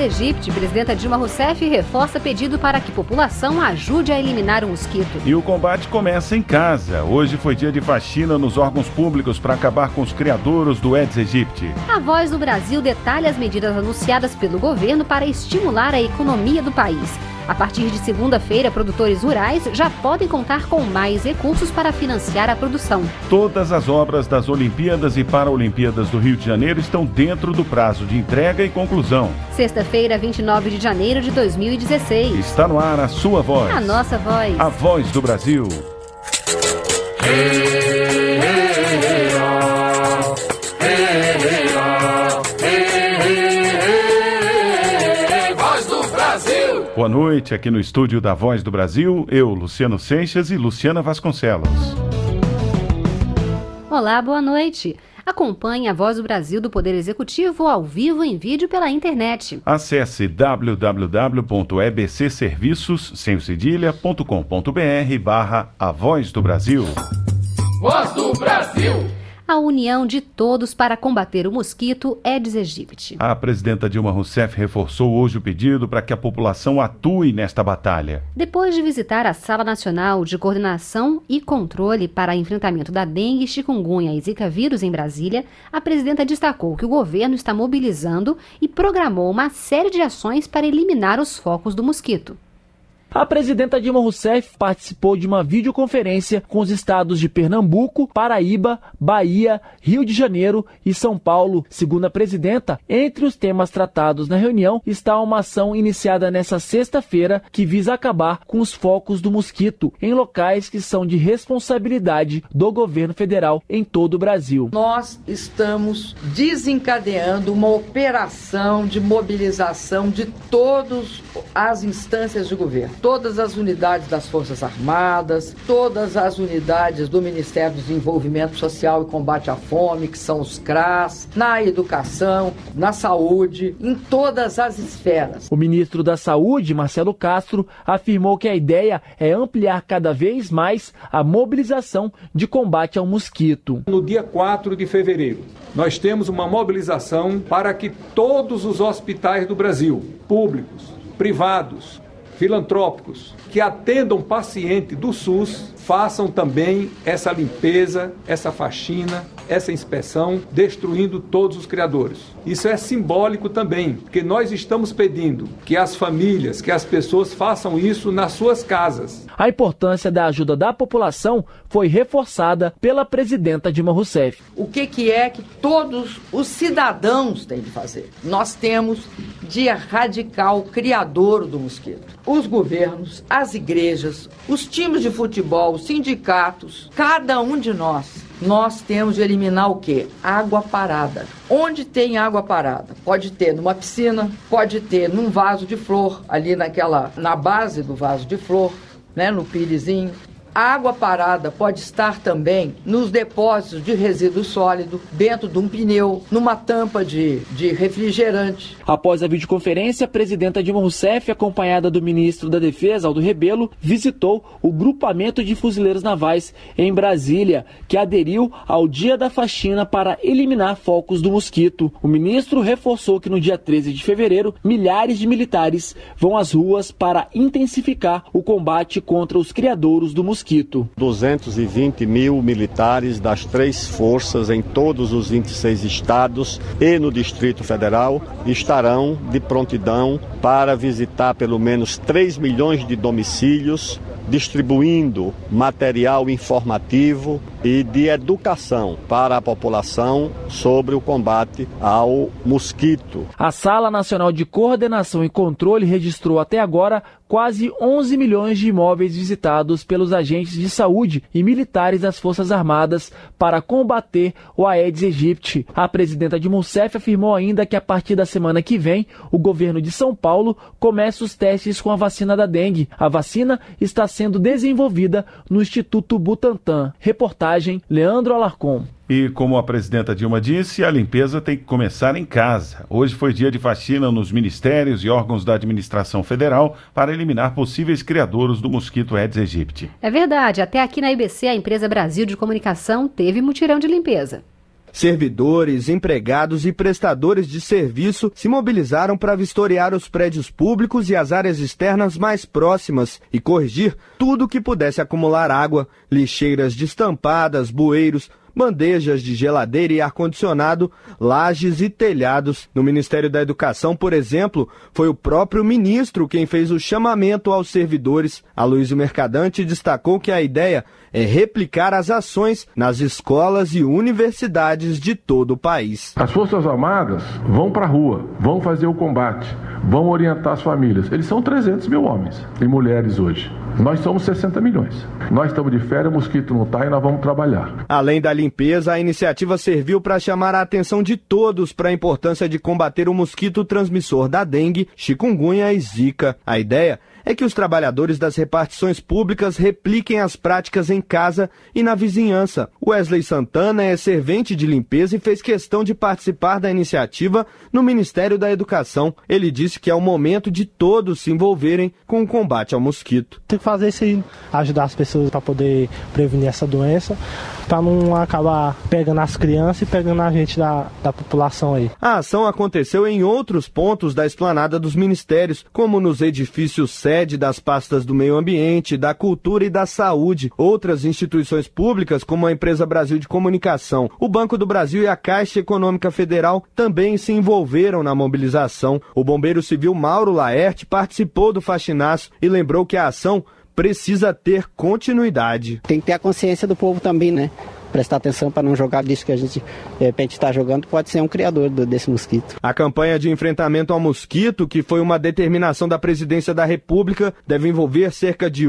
aegypti, presidenta Dilma Rousseff reforça pedido para que a população ajude a eliminar o mosquito. E o combate começa em casa. Hoje foi dia de faxina nos órgãos públicos para acabar com os criadouros do Aedes aegypti. A Voz do Brasil detalha as medidas anunciadas pelo governo para estimular a economia do país. A partir de segunda-feira, produtores rurais já podem contar com mais recursos para financiar a produção. Todas as obras das Olimpíadas e Paralimpíadas do Rio de Janeiro estão dentro do prazo de entrega e conclusão. Sexta-feira, 29 de janeiro de 2016. Está no ar a sua voz. A nossa voz. A Voz do Brasil. Boa noite, aqui no estúdio da Voz do Brasil, eu, Luciano Seixas e Luciana Vasconcelos. Olá, boa noite. Acompanhe a Voz do Brasil do Poder Executivo ao vivo em vídeo pela internet. Acesse www.ebcserviços.com.br/A Voz do Brasil. Voz do Brasil! A união de todos para combater o mosquito Aedes aegypti. A presidenta Dilma Rousseff reforçou hoje o pedido para que a população atue nesta batalha. Depois de visitar a Sala Nacional de Coordenação e Controle para Enfrentamento da Dengue, Chikungunya e Zika vírus em Brasília, a presidenta destacou que o governo está mobilizando e programou uma série de ações para eliminar os focos do mosquito. A presidenta Dilma Rousseff participou de uma videoconferência com os estados de Pernambuco, Paraíba, Bahia, Rio de Janeiro e São Paulo. Segundo a presidenta, entre os temas tratados na reunião está uma ação iniciada nesta sexta-feira que visa acabar com os focos do mosquito em locais que são de responsabilidade do governo federal em todo o Brasil. Nós estamos desencadeando uma operação de mobilização de todas as instâncias de governo. Todas as unidades das Forças Armadas, todas as unidades do Ministério do Desenvolvimento Social e Combate à Fome, que são os CRAS, na educação, na saúde, em todas as esferas. O ministro da Saúde, Marcelo Castro, afirmou que a ideia é ampliar cada vez mais a mobilização de combate ao mosquito. No dia 4 de fevereiro, nós temos uma mobilização para que todos os hospitais do Brasil, públicos, privados, filantrópicos, que atendam paciente do SUS, façam também essa limpeza, essa faxina, essa inspeção, destruindo todos os criadores. Isso é simbólico também, porque nós estamos pedindo que as famílias, que as pessoas façam isso nas suas casas. A importância da ajuda da população foi reforçada pela presidenta Dilma Rousseff. O que é que todos os cidadãos têm de fazer? Nós temos de erradicar o criadouro do mosquito. Os governos, as igrejas, os times de futebol, os sindicatos, cada um de nós temos de eliminar o quê? Água parada. Onde tem água parada? Pode ter numa piscina, pode ter num vaso de flor, ali na base do vaso de flor, né, no pirizinho. A água parada pode estar também nos depósitos de resíduo sólido, dentro de um pneu, numa tampa de refrigerante. Após a videoconferência, a presidenta Dilma Rousseff, acompanhada do ministro da Defesa, Aldo Rebelo, visitou o grupamento de fuzileiros navais em Brasília, que aderiu ao Dia da Faxina para eliminar focos do mosquito. O ministro reforçou que no dia 13 de fevereiro, milhares de militares vão às ruas para intensificar o combate contra os criadouros do mosquito. 220 mil militares das 3 forças em todos os 26 estados e no Distrito Federal estarão de prontidão para visitar pelo menos 3 milhões de domicílios, distribuindo material informativo e de educação para a população sobre o combate ao mosquito. A Sala Nacional de Coordenação e Controle registrou até agora quase 11 milhões de imóveis visitados pelos agentes de saúde e militares das Forças Armadas para combater o Aedes aegypti. A presidenta Dilma Rousseff afirmou ainda que a partir da semana que vem, o governo de São Paulo começa os testes com a vacina da dengue. A vacina está sendo desenvolvida no Instituto Butantan. Reportagem Leandro Alarcon. E como a presidenta Dilma disse, a limpeza tem que começar em casa. Hoje foi dia de faxina nos ministérios e órgãos da administração federal para eliminar possíveis criadouros do mosquito Aedes aegypti. É verdade, até aqui na IBC a empresa Brasil de Comunicação teve mutirão de limpeza. Servidores, empregados e prestadores de serviço se mobilizaram para vistoriar os prédios públicos e as áreas externas mais próximas e corrigir tudo que pudesse acumular água, lixeiras destampadas, bueiros, bandejas de geladeira e ar-condicionado, lajes e telhados. No Ministério da Educação, por exemplo, foi o próprio ministro quem fez o chamamento aos servidores. Aloysio Mercadante destacou que a ideia é replicar as ações nas escolas e universidades de todo o país. As Forças Armadas vão para a rua, vão fazer o combate, vão orientar as famílias. Eles são 300 mil homens e mulheres hoje. Nós somos 60 milhões. Nós estamos de férias, o mosquito não está e nós vamos trabalhar. Além da limpeza, a iniciativa serviu para chamar a atenção de todos para a importância de combater o mosquito transmissor da dengue, chikungunya e zika. A ideia é que os trabalhadores das repartições públicas repliquem as práticas em casa e na vizinhança. Wesley Santana é servente de limpeza e fez questão de participar da iniciativa no Ministério da Educação. Ele disse que é o momento de todos se envolverem com o combate ao mosquito. Tem que fazer isso aí, ajudar as pessoas para poder prevenir essa doença, para não acabar pegando as crianças e pegando a gente da população aí. A ação aconteceu em outros pontos da esplanada dos ministérios, como nos edifícios sede das pastas do Meio Ambiente, da Cultura e da Saúde. Outras instituições públicas, como a Empresa Brasil de Comunicação, o Banco do Brasil e a Caixa Econômica Federal, também se envolveram na mobilização. O bombeiro civil Mauro Laerte participou do faxinaço e lembrou que a ação precisa ter continuidade. Tem que ter a consciência do povo também, né? Prestar atenção para não jogar lixo que a gente, de repente, está jogando, pode ser um criador desse mosquito. A campanha de enfrentamento ao mosquito, que foi uma determinação da Presidência da República, deve envolver cerca de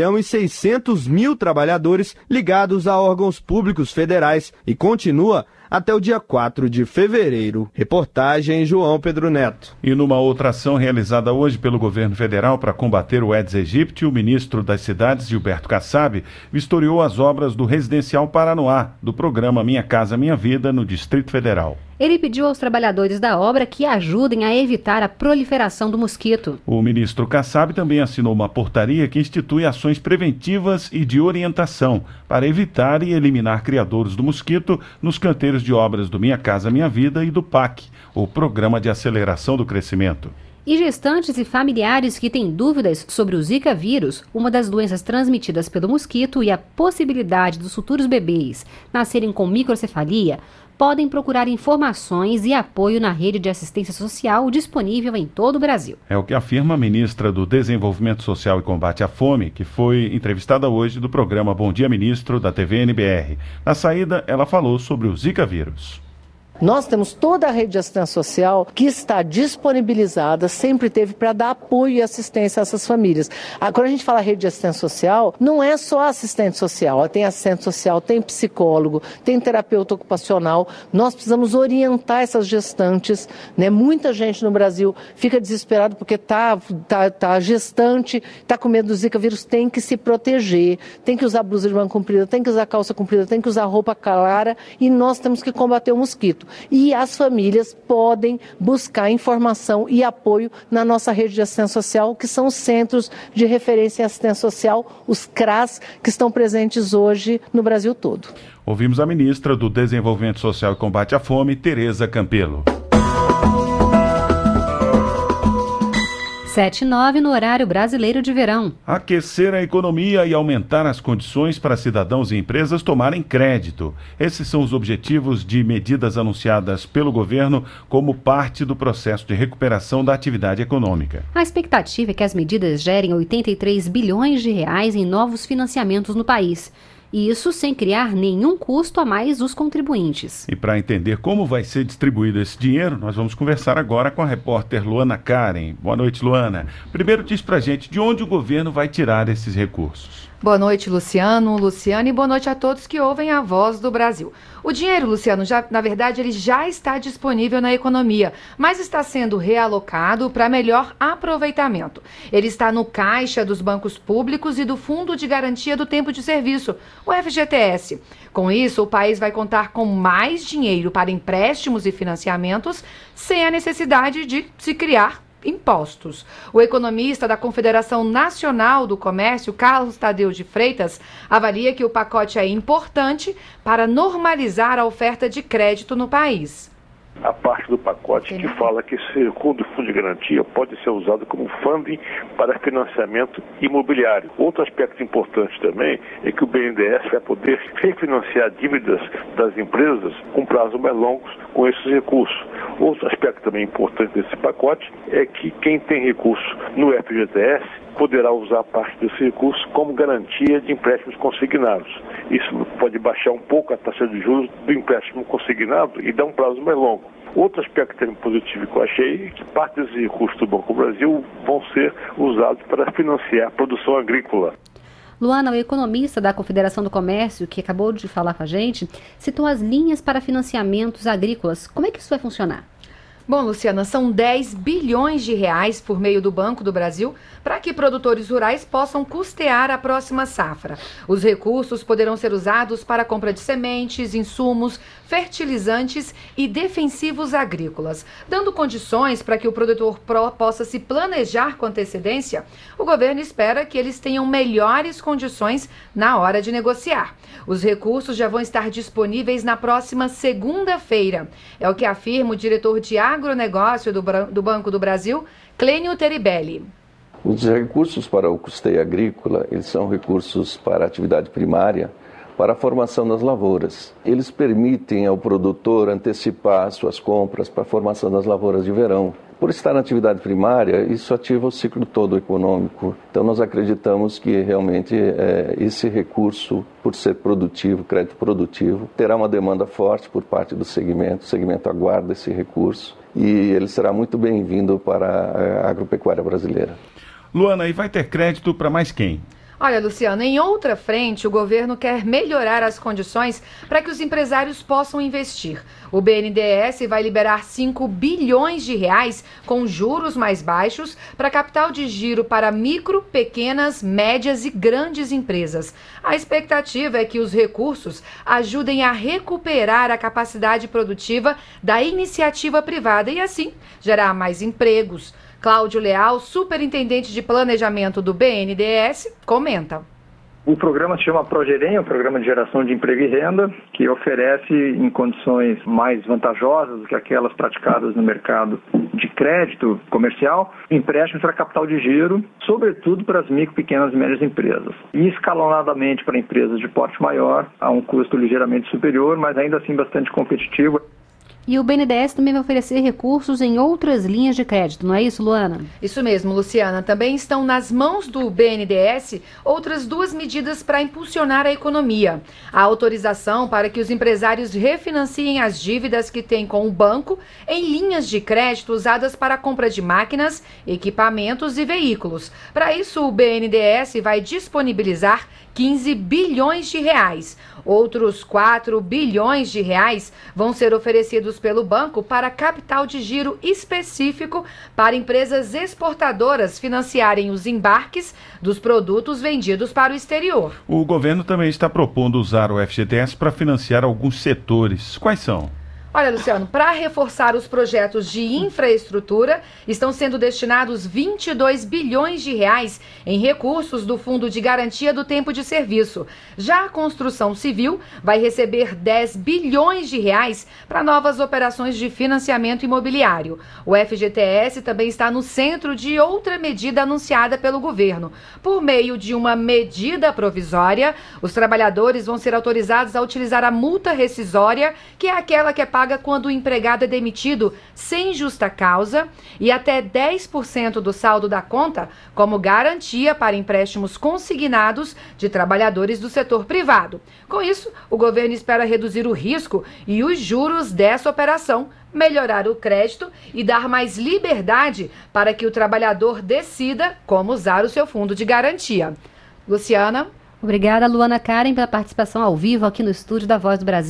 1.600.000 trabalhadores ligados a órgãos públicos federais e continua até o dia 4 de fevereiro. Reportagem João Pedro Neto. E numa outra ação realizada hoje pelo governo federal para combater o Aedes aegypti, o ministro das Cidades, Gilberto Kassab, vistoriou as obras do Residencial Paranoá, do programa Minha Casa Minha Vida, no Distrito Federal. Ele pediu aos trabalhadores da obra que ajudem a evitar a proliferação do mosquito. O ministro Kassab também assinou uma portaria que institui ações preventivas e de orientação para evitar e eliminar criadouros do mosquito nos canteiros de obras do Minha Casa Minha Vida e do PAC, o Programa de Aceleração do Crescimento. E gestantes e familiares que têm dúvidas sobre o Zika vírus, uma das doenças transmitidas pelo mosquito, e a possibilidade dos futuros bebês nascerem com microcefalia, podem procurar informações e apoio na rede de assistência social disponível em todo o Brasil. É o que afirma a ministra do Desenvolvimento Social e Combate à Fome, que foi entrevistada hoje do programa Bom Dia Ministro da TV NBR. Na saída, ela falou sobre o Zika vírus. Nós temos toda a rede de assistência social que está disponibilizada, sempre teve, para dar apoio e assistência a essas famílias. Quando a gente fala rede de assistência social, não é só assistente social, tem assistente social, tem psicólogo, tem terapeuta ocupacional. Nós precisamos orientar essas gestantes, né? Muita gente no Brasil fica desesperado porque tá gestante, está com medo do Zika vírus, tem que se proteger, tem que usar blusa de manga comprida, tem que usar calça comprida, tem que usar roupa clara, e nós temos que combater o mosquito. E as famílias podem buscar informação e apoio na nossa rede de assistência social, que são os Centros de Referência em Assistência Social, os CRAS, que estão presentes hoje no Brasil todo. Ouvimos a ministra do Desenvolvimento Social e Combate à Fome, Tereza Campelo. 7h09 no horário brasileiro de verão. Aquecer a economia e aumentar as condições para cidadãos e empresas tomarem crédito. Esses são os objetivos de medidas anunciadas pelo governo como parte do processo de recuperação da atividade econômica. A expectativa é que as medidas gerem 83 bilhões de reais em novos financiamentos no país. E isso sem criar nenhum custo a mais dos contribuintes. E para entender como vai ser distribuído esse dinheiro, nós vamos conversar agora com a repórter Luana Karen. Boa noite, Luana. Primeiro diz pra gente de onde o governo vai tirar esses recursos. Boa noite, Luciano, Luciane, e boa noite a todos que ouvem a Voz do Brasil. O dinheiro, Luciano, na verdade, ele já está disponível na economia, mas está sendo realocado para melhor aproveitamento. Ele está no caixa dos bancos públicos e do Fundo de Garantia do Tempo de Serviço, o FGTS. Com isso, o país vai contar com mais dinheiro para empréstimos e financiamentos, sem a necessidade de se criar impostos. O economista da Confederação Nacional do Comércio, Carlos Tadeu de Freitas, avalia que o pacote é importante para normalizar a oferta de crédito no país. A parte do pacote que fala que esse recurso do fundo de garantia pode ser usado como funding para financiamento imobiliário. Outro aspecto importante também é que o BNDES vai poder refinanciar dívidas das empresas com prazos mais longos com esses recursos. Outro aspecto também importante desse pacote é que quem tem recurso no FGTS poderá usar parte desse recurso como garantia de empréstimos consignados. Isso pode baixar um pouco a taxa de juros do empréstimo consignado e dar um prazo mais longo. Outro aspecto também positivo que eu achei é que parte desses recursos do Banco do Brasil vão ser usados para financiar a produção agrícola. Luana, o economista da Confederação do Comércio, que acabou de falar com a gente, citou as linhas para financiamentos agrícolas. Como é que isso vai funcionar? Bom, Luciana, são 10 bilhões de reais por meio do Banco do Brasil para que produtores rurais possam custear a próxima safra. Os recursos poderão ser usados para a compra de sementes, insumos, fertilizantes e defensivos agrícolas. Dando condições para que o produtor possa se planejar com antecedência, o governo espera que eles tenham melhores condições na hora de negociar. Os recursos já vão estar disponíveis na próxima segunda-feira. É o que afirma o diretor de agronegócio do Banco do Brasil, Clênio Teribelli. Os recursos para o custeio agrícola, eles são recursos para a atividade primária, para a formação das lavouras. Eles permitem ao produtor antecipar suas compras para a formação das lavouras de verão. Por estar na atividade primária, isso ativa o ciclo todo econômico. Então nós acreditamos que realmente esse recurso, por ser produtivo, crédito produtivo, terá uma demanda forte por parte do segmento. O segmento aguarda esse recurso e ele será muito bem-vindo para a agropecuária brasileira. Luana, e vai ter crédito para mais quem? Olha, Luciano, em outra frente, o governo quer melhorar as condições para que os empresários possam investir. O BNDES vai liberar 5 bilhões de reais com juros mais baixos para capital de giro para micro, pequenas, médias e grandes empresas. A expectativa é que os recursos ajudem a recuperar a capacidade produtiva da iniciativa privada e, assim, gerar mais empregos. Cláudio Leal, superintendente de planejamento do BNDES, comenta. O programa se chama Progerem, o Programa de Geração de Emprego e Renda, que oferece em condições mais vantajosas do que aquelas praticadas no mercado de crédito comercial, empréstimos para capital de giro, sobretudo para as micro, pequenas e médias empresas. E escalonadamente para empresas de porte maior, a um custo ligeiramente superior, mas ainda assim bastante competitivo. E o BNDES também vai oferecer recursos em outras linhas de crédito, não é isso, Luana? Isso mesmo, Luciana. Também estão nas mãos do BNDES outras 2 medidas para impulsionar a economia. A autorização para que os empresários refinanciem as dívidas que têm com o banco em linhas de crédito usadas para a compra de máquinas, equipamentos e veículos. Para isso, o BNDES vai disponibilizar 15 bilhões de reais. Outros 4 bilhões de reais vão ser oferecidos pelo banco para capital de giro específico para empresas exportadoras financiarem os embarques dos produtos vendidos para o exterior. O governo também está propondo usar o FGTS para financiar alguns setores. Quais são? Olha, Luciano, para reforçar os projetos de infraestrutura, estão sendo destinados 22 bilhões de reais em recursos do Fundo de Garantia do Tempo de Serviço. Já a construção civil vai receber 10 bilhões de reais para novas operações de financiamento imobiliário. O FGTS também está no centro de outra medida anunciada pelo governo. Por meio de uma medida provisória, os trabalhadores vão ser autorizados a utilizar a multa rescisória, que é aquela que é paga quando o empregado é demitido sem justa causa, e até 10% do saldo da conta como garantia para empréstimos consignados de trabalhadores do setor privado. Com isso, o governo espera reduzir o risco e os juros dessa operação, melhorar o crédito e dar mais liberdade para que o trabalhador decida como usar o seu fundo de garantia. Luciana? Obrigada, Luana Karen, pela participação ao vivo aqui no estúdio da Voz do Brasil.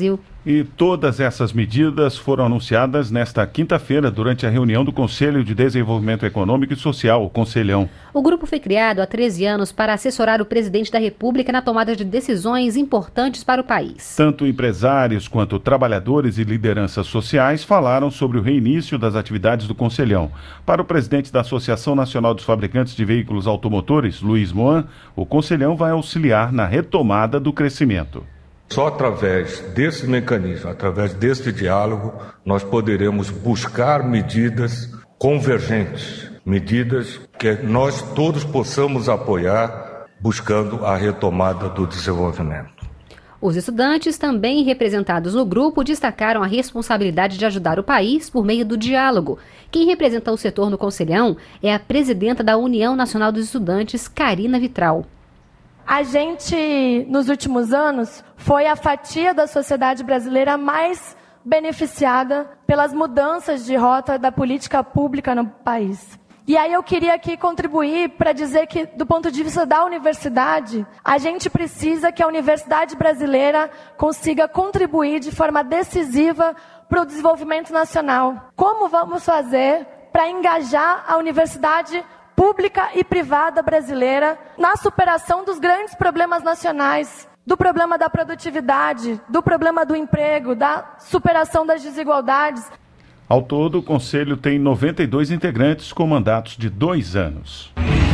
E todas essas medidas foram anunciadas nesta quinta-feira durante a reunião do Conselho de Desenvolvimento Econômico e Social, o Conselhão. O grupo foi criado há 13 anos para assessorar o presidente da República na tomada de decisões importantes para o país. Tanto empresários quanto trabalhadores e lideranças sociais falaram sobre o reinício das atividades do Conselhão. Para o presidente da Associação Nacional dos Fabricantes de Veículos Automotores, Luiz Moan, o Conselhão vai auxiliar na retomada do crescimento. Só através desse mecanismo, através desse diálogo, nós poderemos buscar medidas convergentes, medidas que nós todos possamos apoiar, buscando a retomada do desenvolvimento. Os estudantes, também representados no grupo, destacaram a responsabilidade de ajudar o país por meio do diálogo. Quem representa o setor no Conselhão é a presidenta da União Nacional dos Estudantes, Karina Vitral. A gente, nos últimos anos, foi a fatia da sociedade brasileira mais beneficiada pelas mudanças de rota da política pública no país. E aí eu queria aqui contribuir para dizer que, do ponto de vista da universidade, a gente precisa que a universidade brasileira consiga contribuir de forma decisiva para o desenvolvimento nacional. Como vamos fazer para engajar a universidade pública e privada brasileira na superação dos grandes problemas nacionais, do problema da produtividade, do problema do emprego, da superação das desigualdades? Ao todo, o Conselho tem 92 integrantes com mandatos de 2 anos.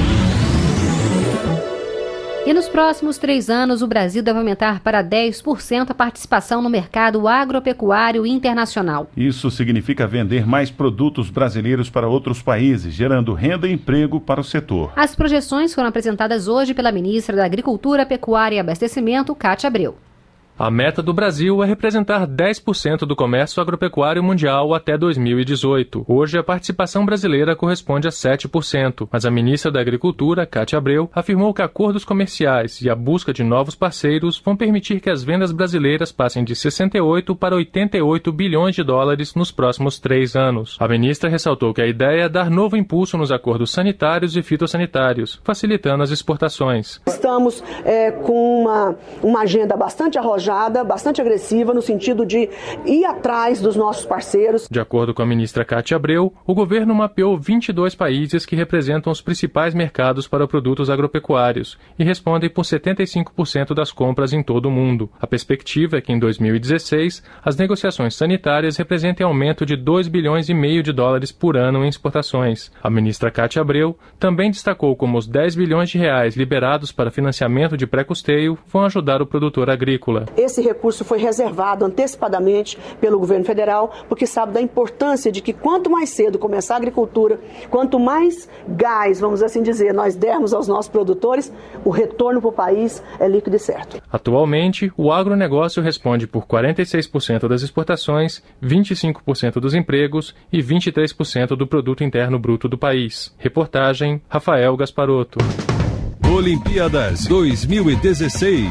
E nos próximos 3 anos, o Brasil deve aumentar para 10% a participação no mercado agropecuário internacional. Isso significa vender mais produtos brasileiros para outros países, gerando renda e emprego para o setor. As projeções foram apresentadas hoje pela ministra da Agricultura, Pecuária e Abastecimento, Cátia Abreu. A meta do Brasil é representar 10% do comércio agropecuário mundial até 2018. Hoje, a participação brasileira corresponde a 7%, mas a ministra da Agricultura, Cátia Abreu, afirmou que acordos comerciais e a busca de novos parceiros vão permitir que as vendas brasileiras passem de 68 para 88 bilhões de dólares nos próximos 3 anos. A ministra ressaltou que a ideia é dar novo impulso nos acordos sanitários e fitossanitários, facilitando as exportações. Estamos com uma agenda bastante arrojada, bastante agressiva no sentido de ir atrás dos nossos parceiros. De acordo com a ministra Cátia Abreu, o governo mapeou 22 países que representam os principais mercados para produtos agropecuários e respondem por 75% das compras em todo o mundo. A perspectiva é que em 2016 as negociações sanitárias representem aumento de 2,5 bilhões de dólares por ano em exportações. A ministra Cátia Abreu também destacou como os 10 bilhões de reais liberados para financiamento de pré-custeio vão ajudar o produtor agrícola. Esse recurso foi reservado antecipadamente pelo governo federal, porque sabe da importância de que quanto mais cedo começar a agricultura, quanto mais gás, vamos assim dizer, nós dermos aos nossos produtores, o retorno para o país é líquido e certo. Atualmente, o agronegócio responde por 46% das exportações, 25% dos empregos e 23% do produto interno bruto do país. Reportagem, Rafael Gasparotto. Olimpíadas 2016.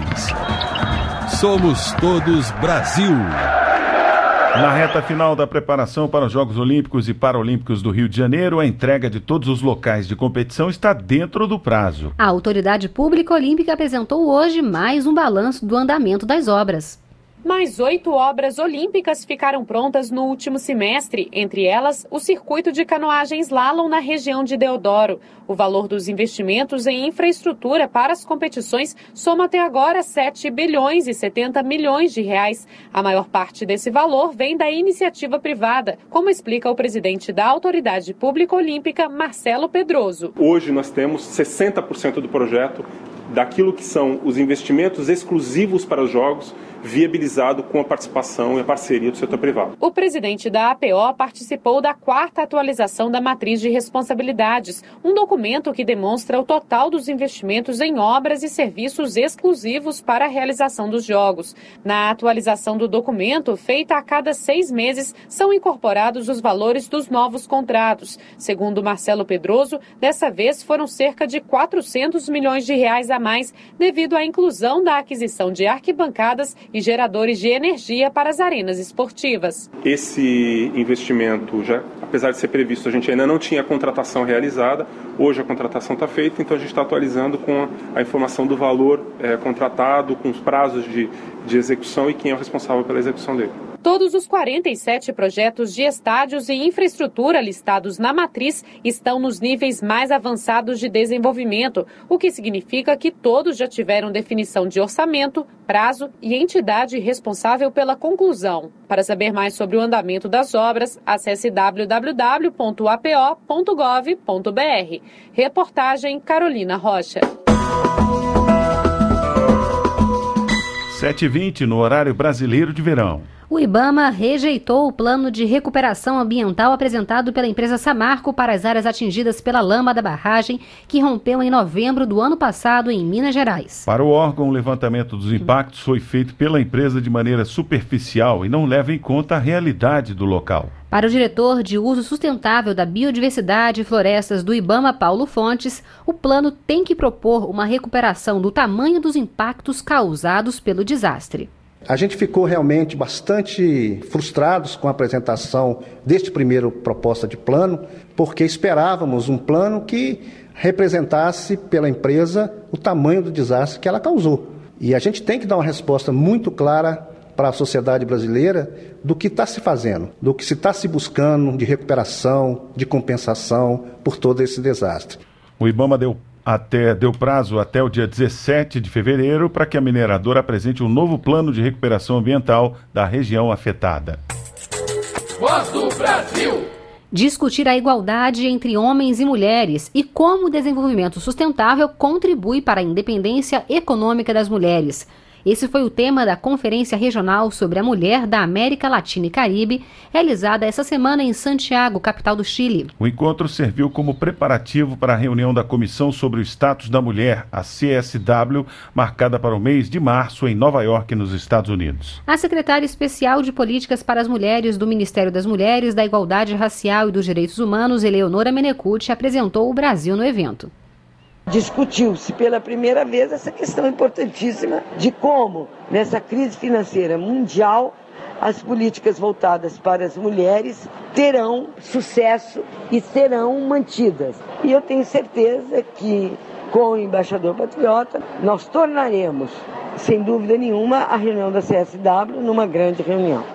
Somos todos Brasil. Na reta final da preparação para os Jogos Olímpicos e Paralímpicos do Rio de Janeiro, a entrega de todos os locais de competição está dentro do prazo. A Autoridade Pública Olímpica apresentou hoje mais um balanço do andamento das obras. Mais 8 obras olímpicas ficaram prontas no último semestre, entre elas o circuito de canoagem slalom na região de Deodoro. O valor dos investimentos em infraestrutura para as competições soma até agora 7 bilhões e 70 milhões de reais. A maior parte desse valor vem da iniciativa privada, como explica o presidente da Autoridade Pública Olímpica, Marcelo Pedroso. Hoje nós temos 60% do projeto daquilo que são os investimentos exclusivos para os Jogos, viabilizado com a participação e a parceria do setor privado. O presidente da APO participou da 4ª atualização da Matriz de Responsabilidades, um documento que demonstra o total dos investimentos em obras e serviços exclusivos para a realização dos Jogos. Na atualização do documento, feita a cada 6 meses, são incorporados os valores dos novos contratos. Segundo Marcelo Pedroso, dessa vez foram cerca de 400 milhões de reais a mais, devido à inclusão da aquisição de arquibancadas e geradores de energia para as arenas esportivas. Esse investimento, já, apesar de ser previsto, a gente ainda não tinha a contratação realizada. Hoje a contratação está feita, então a gente está atualizando com a informação do valor contratado, com os prazos de execução e quem é o responsável pela execução dele. Todos os 47 projetos de estádios e infraestrutura listados na matriz estão nos níveis mais avançados de desenvolvimento, o que significa que todos já tiveram definição de orçamento, prazo e entidade responsável pela conclusão. Para saber mais sobre o andamento das obras, acesse www.apo.gov.br. Reportagem Carolina Rocha. 7h20 no horário brasileiro de verão. O IBAMA rejeitou o plano de recuperação ambiental apresentado pela empresa Samarco para as áreas atingidas pela lama da barragem, que rompeu em novembro do ano passado em Minas Gerais. Para o órgão, o levantamento dos impactos foi feito pela empresa de maneira superficial e não leva em conta a realidade do local. Para o diretor de uso sustentável da biodiversidade e florestas do IBAMA, Paulo Fontes, o plano tem que propor uma recuperação do tamanho dos impactos causados pelo desastre. A gente ficou realmente bastante frustrados com a apresentação deste primeiro proposta de plano, porque esperávamos um plano que representasse pela empresa o tamanho do desastre que ela causou. E a gente tem que dar uma resposta muito clara para a sociedade brasileira do que está se fazendo, do que se está se buscando de recuperação, de compensação por todo esse desastre. O IBAMA deu prazo até o dia 17 de fevereiro para que a mineradora apresente um novo plano de recuperação ambiental da região afetada. Voz do Brasil! Discutir a igualdade entre homens e mulheres e como o desenvolvimento sustentável contribui para a independência econômica das mulheres. Esse foi o tema da Conferência Regional sobre a Mulher da América Latina e Caribe, realizada essa semana em Santiago, capital do Chile. O encontro serviu como preparativo para a reunião da Comissão sobre o Status da Mulher, a CSW, marcada para o mês de março em Nova York, nos Estados Unidos. A secretária especial de Políticas para as Mulheres do Ministério das Mulheres, da Igualdade Racial e dos Direitos Humanos, Eleonora Menecute, apresentou o Brasil no evento. Discutiu-se pela primeira vez essa questão importantíssima de como, nessa crise financeira mundial, as políticas voltadas para as mulheres terão sucesso e serão mantidas. E eu tenho certeza que, com o embaixador patriota, nós tornaremos, sem dúvida nenhuma, a reunião da CSW numa grande reunião.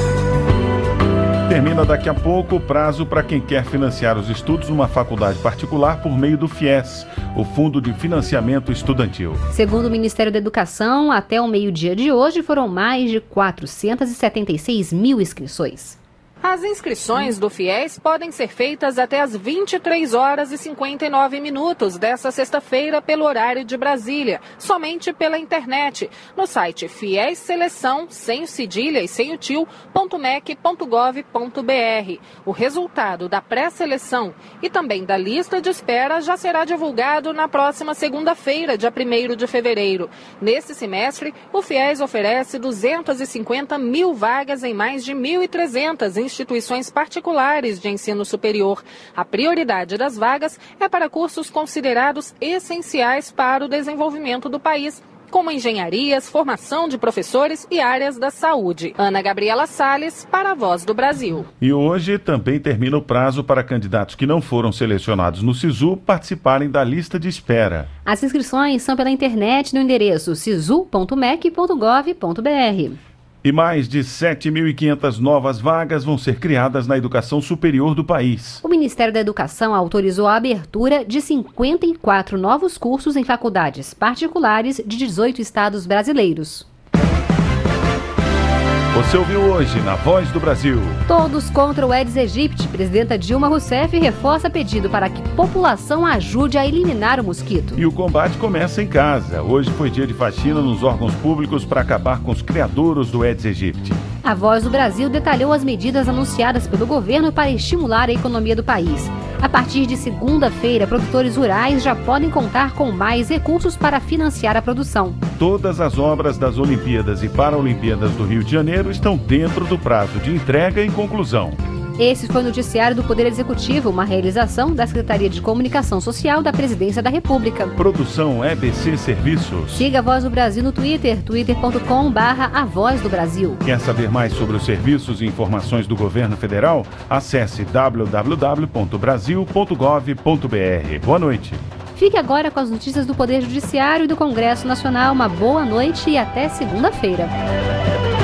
Termina daqui a pouco o prazo para quem quer financiar os estudos numa faculdade particular por meio do FIES, o Fundo de Financiamento Estudantil. Segundo o Ministério da Educação, até o meio-dia de hoje foram mais de 476 mil inscrições. As inscrições do FIES podem ser feitas até às 23 horas e 59 minutos desta sexta-feira pelo horário de Brasília, somente pela internet, no site FIES Seleção, sem cedilha e sem o tio.mec.gov.br. O resultado da pré-seleção e também da lista de espera já será divulgado na próxima segunda-feira, dia 1º de fevereiro. Nesse semestre, o FIES oferece 250 mil vagas em mais de 1.300 instituições particulares de ensino superior. A prioridade das vagas é para cursos considerados essenciais para o desenvolvimento do país, como engenharias, formação de professores e áreas da saúde. Ana Gabriela Salles, para a Voz do Brasil. E hoje também termina o prazo para candidatos que não foram selecionados no SISU participarem da lista de espera. As inscrições são pela internet no endereço sisu.mec.gov.br. E mais de 7.500 novas vagas vão ser criadas na educação superior do país. O Ministério da Educação autorizou a abertura de 54 novos cursos em faculdades particulares de 18 estados brasileiros. Você ouviu hoje na Voz do Brasil. Todos contra o Aedes aegypti. Presidenta Dilma Rousseff reforça pedido para que população ajude a eliminar o mosquito. E o combate começa em casa. Hoje foi dia de faxina nos órgãos públicos para acabar com os criadouros do Aedes aegypti. A Voz do Brasil detalhou as medidas anunciadas pelo governo para estimular a economia do país. A partir de segunda-feira, produtores rurais já podem contar com mais recursos para financiar a produção. Todas as obras das Olimpíadas e Paralimpíadas do Rio de Janeiro estão dentro do prazo de entrega e conclusão. Esse foi o Noticiário do Poder Executivo, uma realização da Secretaria de Comunicação Social da Presidência da República. Produção EBC Serviços. Siga a Voz do Brasil no Twitter, twitter.com/A Voz do Brasil. Quer saber mais sobre os serviços e informações do governo federal? Acesse www.brasil.gov.br. Boa noite. Fique agora com as notícias do Poder Judiciário e do Congresso Nacional. Uma boa noite e até segunda-feira.